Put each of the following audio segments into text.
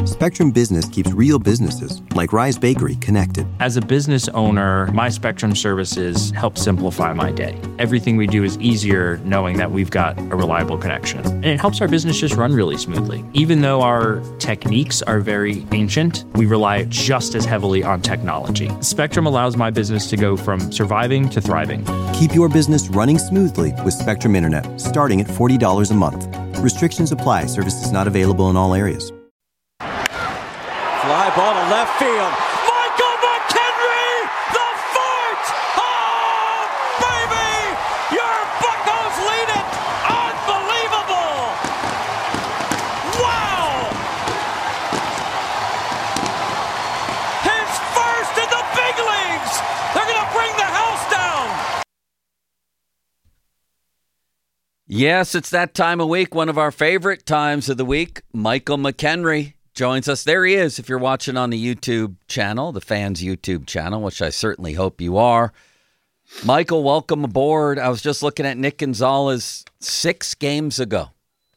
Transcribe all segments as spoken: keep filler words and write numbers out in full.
Spectrum Business keeps real businesses, like Rise Bakery, connected. As a business owner, my Spectrum services help simplify my day. Everything we do is easier knowing that we've got a reliable connection. And it helps our business just run really smoothly. Even though our techniques are very ancient, we rely just as heavily on technology. Spectrum allows my business to go from surviving to thriving. Keep your business running smoothly with Spectrum Internet, starting at forty dollars a month. Restrictions apply. Services not available in all areas. Fly ball to left field. Michael McKenry, the fort! Oh, baby! Your Buccos lead it! Unbelievable! Wow! His first in the big leagues! They're going to bring the house down! Yes, it's that time of week, one of our favorite times of the week. Michael McKenry joins us. There he is, if you're watching on the YouTube channel, the fans' YouTube channel, which I certainly hope you are. Michael, welcome aboard. I was just looking at Nick Gonzalez six games ago.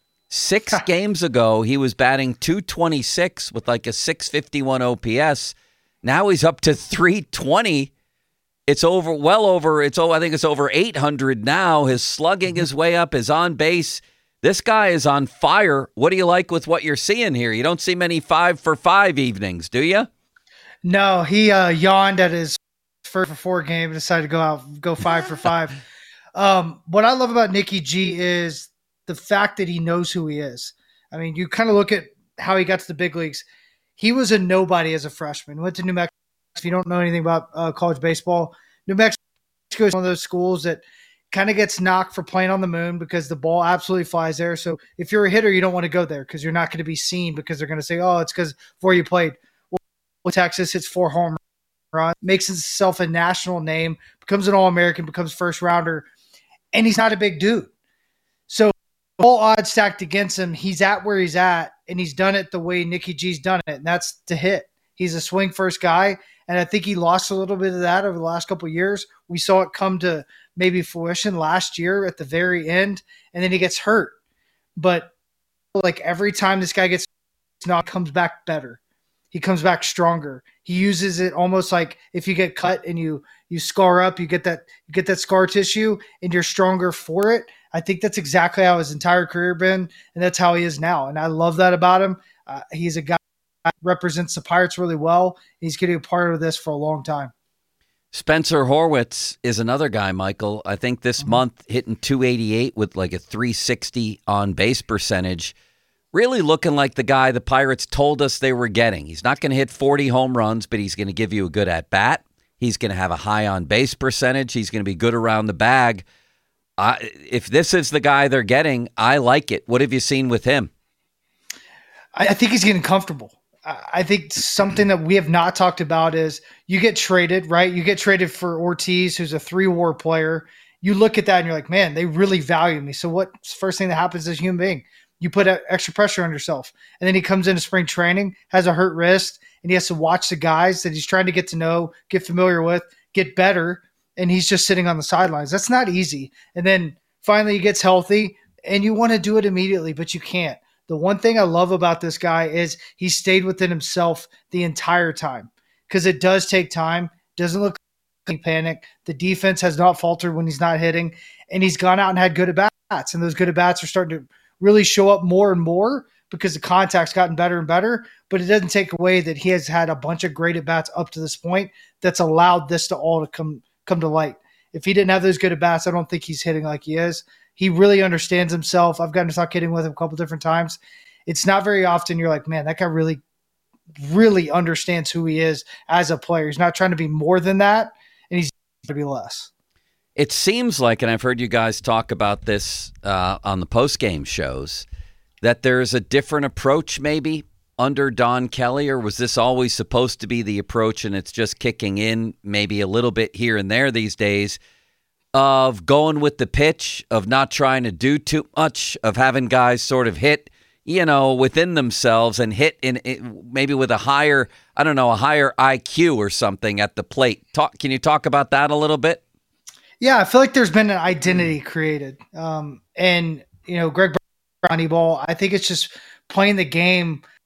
Six games ago, he was batting two twenty-six with like a six fifty-one O P S. Now he's up to three twenty. It's over, well over, it's oh, I think it's over eight hundred now. His slugging is way up, his on base. This guy is on fire. What do you like with what you're seeing here? You don't see many five for five evenings, do you? No, he uh, yawned at his first for four game and decided to go out, go five for five. Um, what I love about Nicky G is the fact that he knows who he is. I mean, you kind of look at how he got to the big leagues. He was a nobody as a freshman. Went to New Mexico. If you don't know anything about uh, college baseball, New Mexico is one of those schools that kind of gets knocked for playing on the moon because the ball absolutely flies there. So if you're a hitter, you don't want to go there because you're not going to be seen because they're going to say, oh, it's because before you played. Well, Texas hits four home runs, makes himself a national name, becomes an All-American, becomes first rounder, and he's not a big dude. So all odds stacked against him, he's at where he's at, and he's done it the way Nicky G's done it, and that's to hit. He's a swing first guy, and I think he lost a little bit of that over the last couple of years. We saw it come to maybe fruition last year at the very end, and then he gets hurt. But like every time this guy gets knocked, comes back better. He comes back stronger. He uses it almost like if you get cut and you you scar up, you get that you get that scar tissue, and you're stronger for it. I think that's exactly how his entire career been, and that's how he is now. And I love that about him. Uh, he's a guy that represents the Pirates really well. He's getting a part of this for a long time. Spencer Horwitz is another guy, Michael. I think this mm-hmm. month hitting two eighty-eight with like a three sixty on base percentage. Really looking like the guy the Pirates told us they were getting. He's not going to hit forty home runs, but he's going to give you a good at-bat. He's going to have a high on base percentage. He's going to be good around the bag. Uh, if this is the guy they're getting, I like it. What have you seen with him? I, I think he's getting comfortable. I think something that we have not talked about is you get traded, right? You get traded for Ortiz, who's a three-war player. You look at that and you're like, man, they really value me. So what's the first thing that happens as a human being? You put extra pressure on yourself. And then he comes into spring training, has a hurt wrist, and he has to watch the guys that he's trying to get to know, get familiar with, get better, and he's just sitting on the sidelines. That's not easy. And then finally he gets healthy, and you want to do it immediately, but you can't. The one thing I love about this guy is he stayed within himself the entire time because it does take time. Doesn't look like panic. The defense has not faltered when he's not hitting, and he's gone out and had good at-bats, and those good at-bats are starting to really show up more and more because the contact's gotten better and better, but it doesn't take away that he has had a bunch of great at-bats up to this point that's allowed this to all to come come to light. If he didn't have those good at-bats, I don't think he's hitting like he is. He really understands himself. I've gotten to talk hitting with him a couple different times. It's not very often you're like, man, that guy really, really understands who he is as a player. He's not trying to be more than that, and he's trying to be less. It seems like, and I've heard you guys talk about this uh, on the post-game shows, that there's a different approach maybe under Don Kelly, or was this always supposed to be the approach and it's just kicking in maybe a little bit here and there these days, of going with the pitch, of not trying to do too much, of having guys sort of hit, you know, within themselves and hit in, in maybe with a higher, I don't know, a higher I Q or something at the plate. Talk, can you talk about that a little bit? Yeah, I feel like there's been an identity created. Um, and, you know, Greg Brown, ball, I think it's just playing the game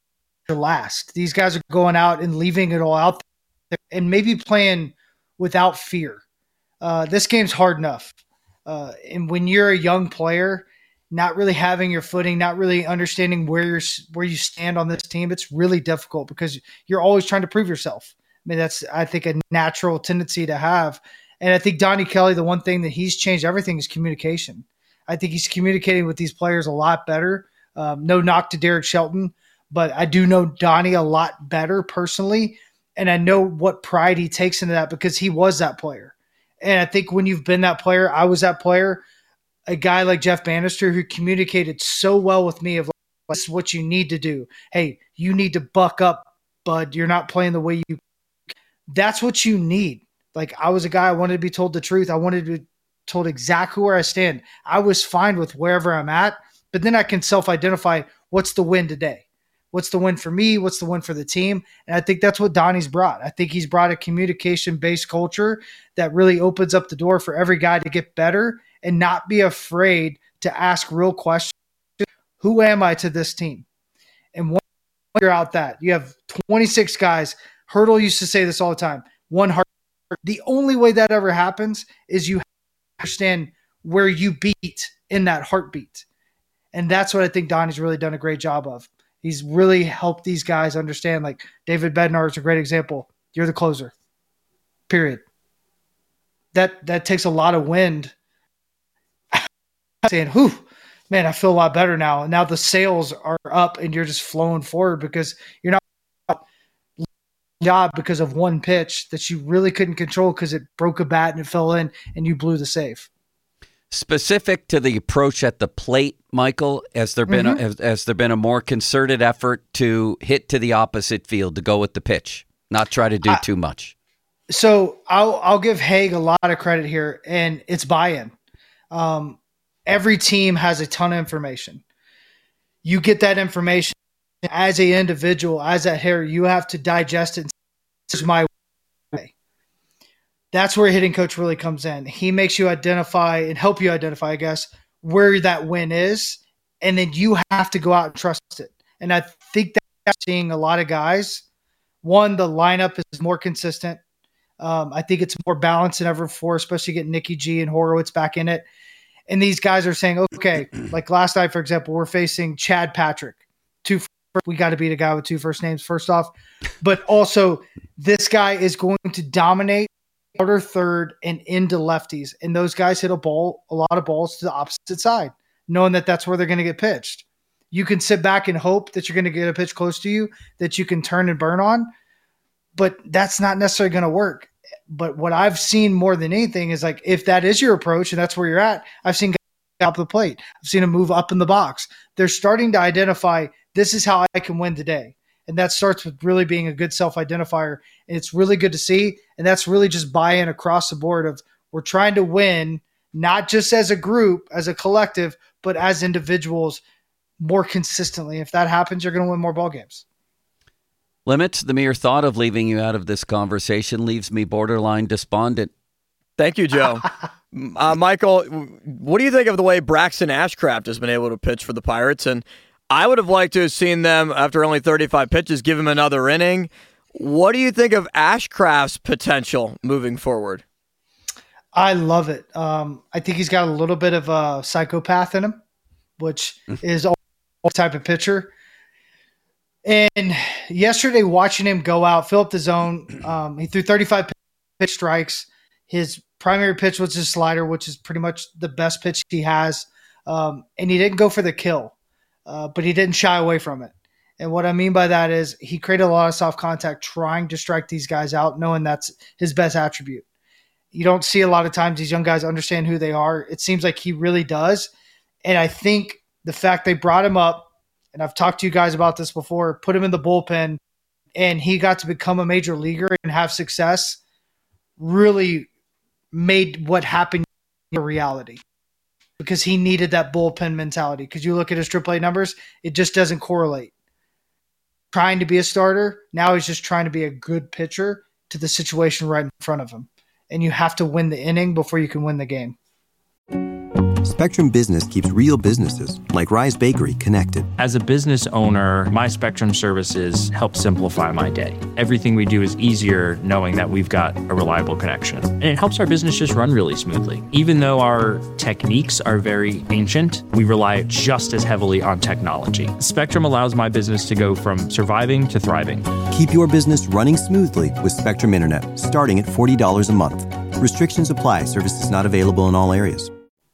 last. These guys are going out and leaving it all out there and maybe playing without fear. Uh, this game's hard enough. Uh, and when you're a young player, not really having your footing, not really understanding where you're, where you stand on this team, it's really difficult because you're always trying to prove yourself. I mean, that's, I think, a natural tendency to have. And I think Donnie Kelly, the one thing that he's changed everything is communication. I think he's communicating with these players a lot better. Um, no knock to Derek Shelton, but I do know Donnie a lot better personally. And I know what pride he takes into that because he was that player. And I think when you've been that player, I was that player, a guy like Jeff Bannister who communicated so well with me of like, this is what you need to do. Hey, you need to buck up, bud. You're not playing the way you – that's what you need. Like, I was a guy, I wanted to be told the truth. I wanted to be told exactly where I stand. I was fine with wherever I'm at, but then I can self-identify what's the win today. What's the win for me? What's the win for the team? And I think that's what Donnie's brought. I think he's brought a communication-based culture that really opens up the door for every guy to get better and not be afraid to ask real questions. Who am I to this team? And once you figure out that, you have twenty-six guys. Hurdle used to say this all the time. One heart. The only way that ever happens is you understand where you beat in that heartbeat. And that's what I think Donnie's really done a great job of. He's really helped these guys understand, like David Bednar is a great example. You're the closer, period. That that takes a lot of wind. Saying, whew, man, I feel a lot better now. And now the sails are up and you're just flowing forward because you're not job because of one pitch that you really couldn't control because it broke a bat and it fell in and you blew the save. Specific to the approach at the plate, Michael, has there been mm-hmm. a, has, has there been a more concerted effort to hit to the opposite field, to go with the pitch, not try to do I, too much? So I'll I'll give Haig a lot of credit here, and it's buy-in. Um, every team has a ton of information. You get that information as an individual, as that hitter, you have to digest it. And this is my way. That's where a hitting coach really comes in. He makes you identify and help you identify, I guess, where that win is, and then you have to go out and trust it. And I think that I'm seeing a lot of guys. One, the lineup is more consistent. Um, I think it's more balanced than ever before, especially getting Nicky G and Horowitz back in it. And these guys are saying, okay, like last night, for example, we're facing Chad Patrick. Two, we got to beat a guy with two first names, first off. But also, this guy is going to dominate outer third and into lefties. And those guys hit a ball, a lot of balls to the opposite side, knowing that that's where they're going to get pitched. You can sit back and hope that you're going to get a pitch close to you that you can turn and burn on, but that's not necessarily going to work. But what I've seen more than anything is, like, if that is your approach and that's where you're at, I've seen guys up the plate. I've seen them move up in the box. They're starting to identify, this is how I can win today. And that starts with really being a good self-identifier. And it's really good to see. And that's really just buy-in across the board of, we're trying to win, not just as a group, as a collective, but as individuals more consistently. If that happens, you're going to win more ball games. Limits, the mere thought of leaving you out of this conversation leaves me borderline despondent. Thank you, Joe. uh, Michael, what do you think of the way Braxton Ashcraft has been able to pitch for the Pirates? And I would have liked to have seen them, after only thirty-five pitches, give him another inning. What do you think of Ashcraft's potential moving forward? I love it. Um, I think he's got a little bit of a psychopath in him, which is all type of pitcher. And yesterday, watching him go out, fill up the zone, um, he threw thirty-five pitch strikes. His primary pitch was his slider, which is pretty much the best pitch he has. Um, and he didn't go for the kill, uh, but he didn't shy away from it. And what I mean by that is he created a lot of soft contact trying to strike these guys out, knowing that's his best attribute. You don't see a lot of times these young guys understand who they are. It seems like he really does. And I think the fact they brought him up, and I've talked to you guys about this before, put him in the bullpen, and he got to become a major leaguer and have success, really made what happened a reality, because he needed that bullpen mentality. Because you look at his triple A numbers, it just doesn't correlate. Trying to be a starter, now he's just trying to be a good pitcher to the situation right in front of him. And you have to win the inning before you can win the game. Spectrum Business keeps real businesses, like Rise Bakery, connected. As a business owner, my Spectrum services help simplify my day. Everything we do is easier knowing that we've got a reliable connection. And it helps our business just run really smoothly. Even though our techniques are very ancient, we rely just as heavily on technology. Spectrum allows my business to go from surviving to thriving. Keep your business running smoothly with Spectrum Internet, starting at forty dollars a month. Restrictions apply. Services not available in all areas.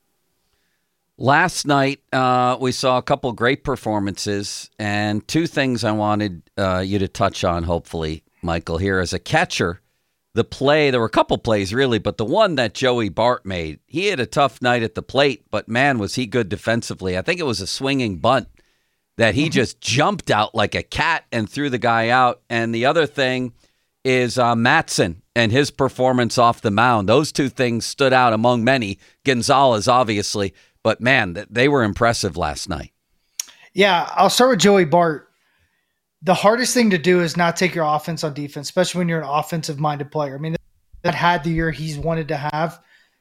Last night, uh, we saw a couple great performances, and two things I wanted uh, you to touch on, hopefully, Michael, here. As a catcher, the play, there were a couple plays, really, but the one that Joey Bart made, he had a tough night at the plate, but man, was he good defensively. I think it was a swinging bunt that he just jumped out like a cat and threw the guy out. And the other thing is uh, Mattson and his performance off the mound. Those two things stood out among many. Gonzalez, obviously. But, man, they were impressive last night. Yeah, I'll start with Joey Bart. The hardest thing to do is not take your offense on defense, especially when you're an offensive-minded player. I mean, that had the year he's wanted to have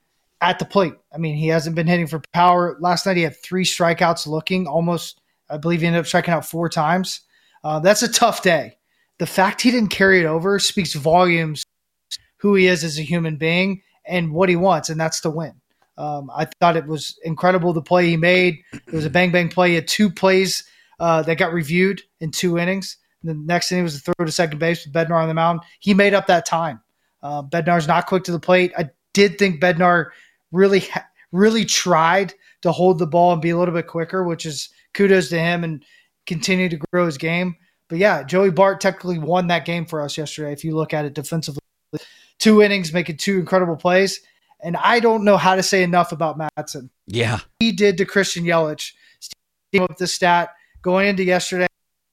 at the plate. I mean, he hasn't been hitting for power. Last night he had three strikeouts looking, almost, I believe he ended up striking out four times. Uh, that's a tough day. The fact he didn't carry it over speaks volumes who he is as a human being and what he wants, and that's to win. Um, I thought it was incredible, the play he made. It was a bang-bang play. He had two plays uh, that got reviewed in two innings. And the next inning was a throw to second base with Bednar on the mound. He made up that time. Uh, Bednar's not quick to the plate. I did think Bednar really, really tried to hold the ball and be a little bit quicker, which is kudos to him and continue to grow his game. But, yeah, Joey Bart technically won that game for us yesterday if you look at it defensively. Two innings, making two incredible plays. And I don't know how to say enough about Mattson. Yeah. He did to Christian Yelich. Came up with the stat going into yesterday.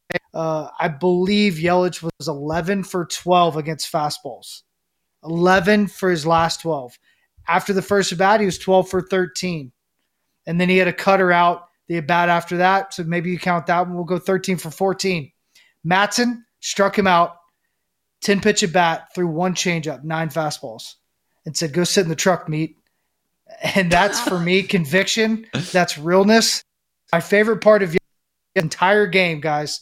Uh, I believe Yelich was eleven for twelve against fastballs. eleven for his last twelve. After the first at bat, he was twelve for thirteen. And then he had a cutter out the at bat after that. So maybe you count that one. We'll go thirteen for fourteen. Mattson struck him out. ten pitch at bat, threw one changeup, nine fastballs. And said, go sit in the truck, meat. And that's, for me, conviction. That's realness. My favorite part of the entire game, guys,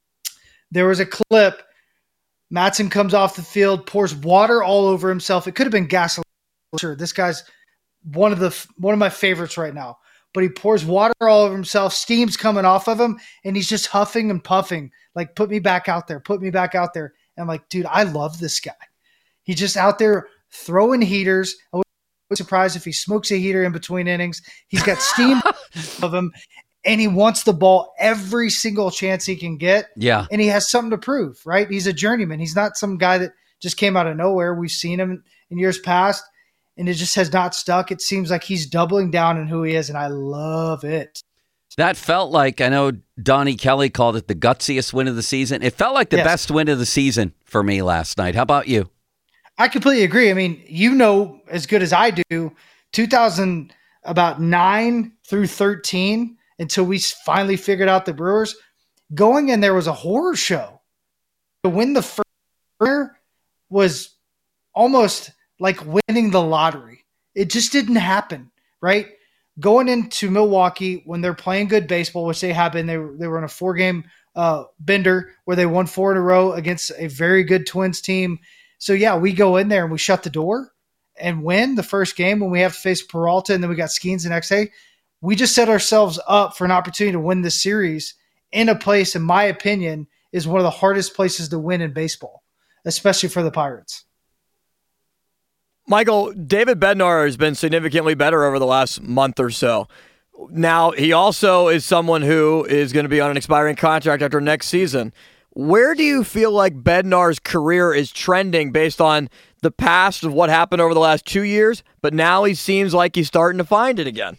there was a clip. Mattson comes off the field, pours water all over himself. It could have been gasoline. Sure, this guy's one of the one of my favorites right now. But he pours water all over himself, steam's coming off of him, and he's just huffing and puffing. Like, put me back out there, put me back out there. And I'm like, dude, I love this guy. He's just out there throwing heaters. I wouldn't be surprised if he smokes a heater in between innings. He's got steam of him, and he wants the ball every single chance he can get. Yeah. And he has something to prove, right? He's a journeyman. He's not some guy that just came out of nowhere. We've seen him in years past, and it just has not stuck. It seems like he's doubling down on who he is, and I love it. That felt like, I know Donnie Kelly called it the gutsiest win of the season. It felt like the Yes. best win of the season for me last night. How about you? I completely agree. I mean, you know as good as I do, two thousand about nine through thirteen, until we finally figured out the Brewers, going in there was a horror show. To win the first year was almost like winning the lottery. It just didn't happen, right? Going into Milwaukee when they're playing good baseball, which they have been, they were, they were on a four-game uh, bender where they won four in a row against a very good Twins team. So, yeah, we go in there and we shut the door and win the first game when we have to face Peralta, and then we got Skeens the next day. We just set ourselves up for an opportunity to win this series in a place, in my opinion, is one of the hardest places to win in baseball, especially for the Pirates. Michael, David Bednar has been significantly better over the last month or so. Now, he also is someone who is going to be on an expiring contract after next season. Where do you feel like Bednar's career is trending based on the past of what happened over the last two years, but now he seems like he's starting to find it again?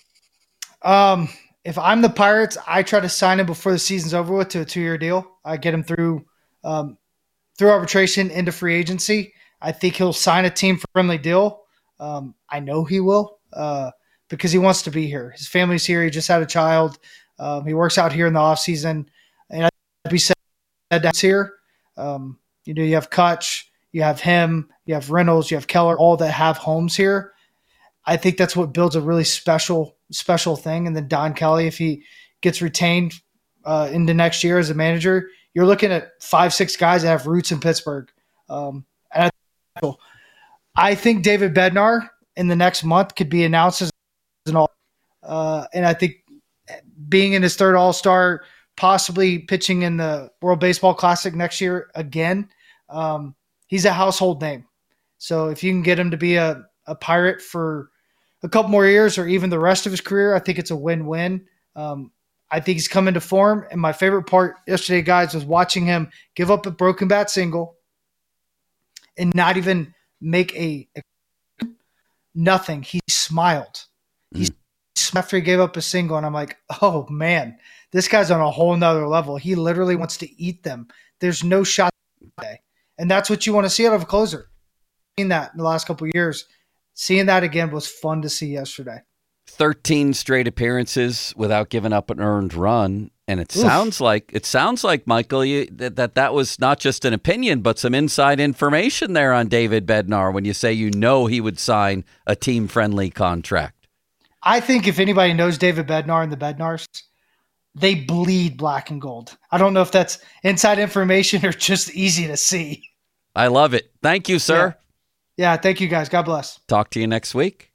Um, if I'm the Pirates, I try to sign him before the season's over with to a two-year deal. I get him through um, through arbitration into free agency. I think he'll sign a team-friendly deal. Um, I know he will uh, because he wants to be here. His family's here. He just had a child. Um, he works out here in the offseason. And I'd be sad that's here. Um, you know, you have Kutch, you have him, you have Reynolds, you have Keller, all that have homes here. I think that's what builds a really special special thing. And then Don Kelly, if he gets retained uh, into next year as a manager, you're looking at five, six guys that have roots in Pittsburgh. Um, and I, I think David Bednar in the next month could be announced as an all. Uh, and I think being in his third All-Star, possibly pitching in the World Baseball Classic next year again, um, he's a household name. So if you can get him to be a, a Pirate for a couple more years or even the rest of his career, I think it's a win-win. Um, I think he's come into form. And my favorite part yesterday, guys, was watching him give up a broken bat single and not even make a, a nothing. He smiled. Mm. He smiled after he gave up a single, and I'm like, oh, man, this guy's on a whole nother level. He literally wants to eat them. There's no shot today. And that's what you want to see out of a closer. Seen that in the last couple of years. Seeing that again was fun to see yesterday. thirteen straight appearances without giving up an earned run, and it Oof. sounds like it sounds like Michael you, that, that that was not just an opinion, but some inside information there on David Bednar when you say you know he would sign a team-friendly contract. I think if anybody knows David Bednar and the Bednars, they bleed black and gold. I don't know if that's inside information or just easy to see. I love it. Thank you, sir. Yeah. Yeah, thank you, guys. God bless. Talk to you next week.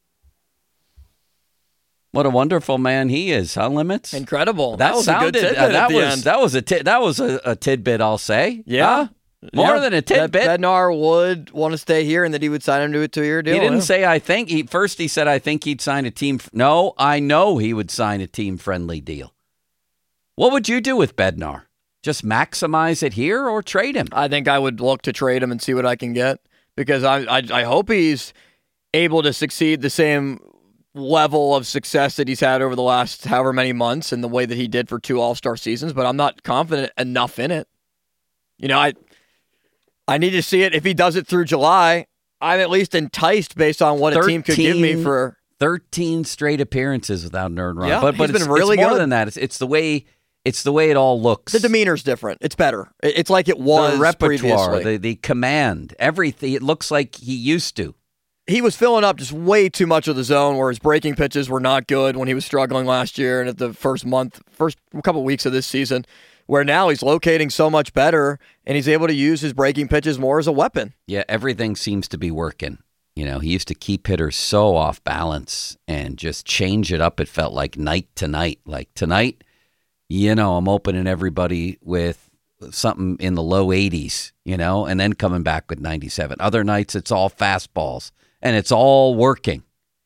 What a wonderful man he is, huh, Limits? Incredible. That, that was sounded, a good tidbit uh, that at the was end. that was a ti- that was a, a tidbit, I'll say. Yeah, huh? more yeah. than a tidbit. Bednar would want to stay here, and that he would sign him to a two-year deal. He didn't yeah. say I think. He first he said I think he'd sign a team. F- no, I know he would sign a team-friendly deal. What would you do with Bednar? Just maximize it here or trade him? I think I would look to trade him and see what I can get. Because I, I I hope he's able to succeed the same level of success that he's had over the last however many months and the way that he did for two All-Star seasons, but I'm not confident enough in it. You know, I I need to see it. If he does it through July, I'm at least enticed based on what a team could give me for thirteen straight appearances without an earned run. Yeah, but but he's it's, been really it's more good. than that. It's, it's the way it's the way it all looks. The demeanor's different. It's better. It's like it was the repertoire, previously. the the command, everything. It looks like he used to. He was filling up just way too much of the zone where his breaking pitches were not good when he was struggling last year and at the first month, first couple weeks of this season, where now he's locating so much better and he's able to use his breaking pitches more as a weapon. Yeah, everything seems to be working. You know, he used to keep hitters so off balance and just change it up. It felt like night to night. Like tonight, you know, I'm opening everybody with something in the low eighties, you know, and then coming back with ninety-seven. Other nights, it's all fastballs, and it's all working.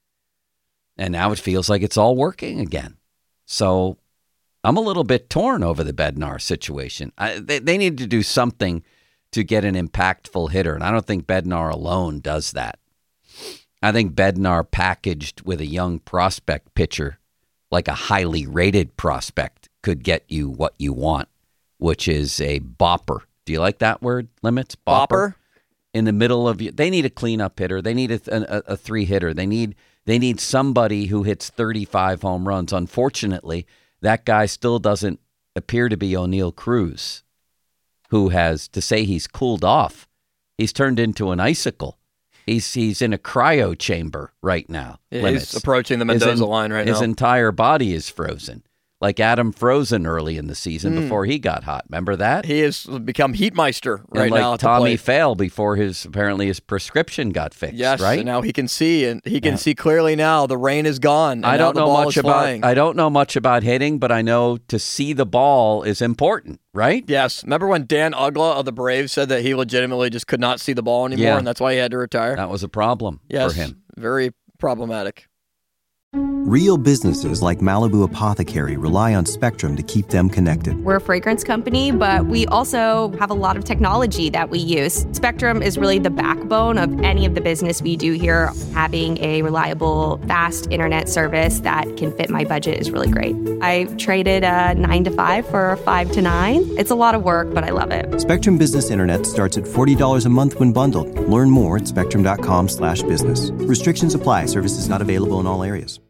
And now it feels like it's all working again. So I'm a little bit torn over the Bednar situation. I, they, they need to do something to get an impactful hitter, and I don't think Bednar alone does that. I think Bednar packaged with a young prospect pitcher, like a highly rated prospect, could get you what you want, which is a bopper. Do you like that word, Limits? Bopper? Bopper? In the middle of you. They need a cleanup hitter. They need a, a, a three hitter. They need they need somebody who hits thirty-five home runs. Unfortunately, that guy still doesn't appear to be O'Neill Cruz, who has, to say he's cooled off, he's turned into an icicle. He's he's in a cryo chamber right now. Yeah, Limits. he's approaching the Mendoza his, line right his now. His entire body is frozen, like Adam Frozen early in the season Mm. before he got hot. Remember that? He has become Heatmeister right and like now. At Tommy the plate. Fail before his apparently his prescription got fixed. Yes, right and now he can see, and he can Yeah. see clearly now. The rain is gone. And I now don't the know ball much is about flying. I don't know much about hitting, but I know to see the ball is important, right? Yes. Remember when Dan Ugla of the Braves said that he legitimately just could not see the ball anymore, Yeah. and that's why he had to retire? That was a problem yes, for him. Very problematic. Real businesses like Malibu Apothecary rely on Spectrum to keep them connected. We're a fragrance company, but we also have a lot of technology that we use. Spectrum is really the backbone of any of the business we do here. Having a reliable, fast internet service that can fit my budget is really great. I traded a nine to five for a five to nine. It's a lot of work, but I love it. Spectrum Business Internet starts at forty dollars a month when bundled. Learn more at spectrum dot com slash business. Restrictions apply. Services not available in all areas.